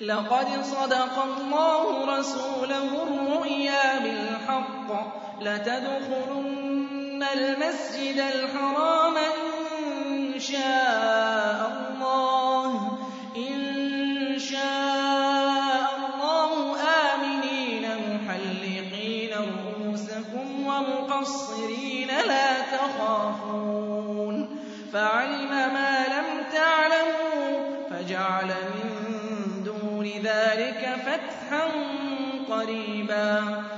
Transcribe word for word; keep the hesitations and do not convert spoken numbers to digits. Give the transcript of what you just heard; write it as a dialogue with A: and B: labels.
A: لَقَدْ صَدَقَ اللَّهُ رَسُولَهُ الرُّؤْيَا بِالْحَقِّ لَتَدْخُلُنَّ الْمَسْجِدَ الْحَرَامَ إِن شَاءَ اللَّهُ إِن شَاءَ اللَّهُ آمِنِينَ مُحَلِّقِينَ رُءُوسَكُمْ وَمُقَصِّرِينَ لَا تَخَافُونَ فَعَلِمَ مَا لَمْ تَعْلَمُوا فَجَعَلَ مِن دُونِ ذَٰلِكَ فَتْحًا قَرِيبًا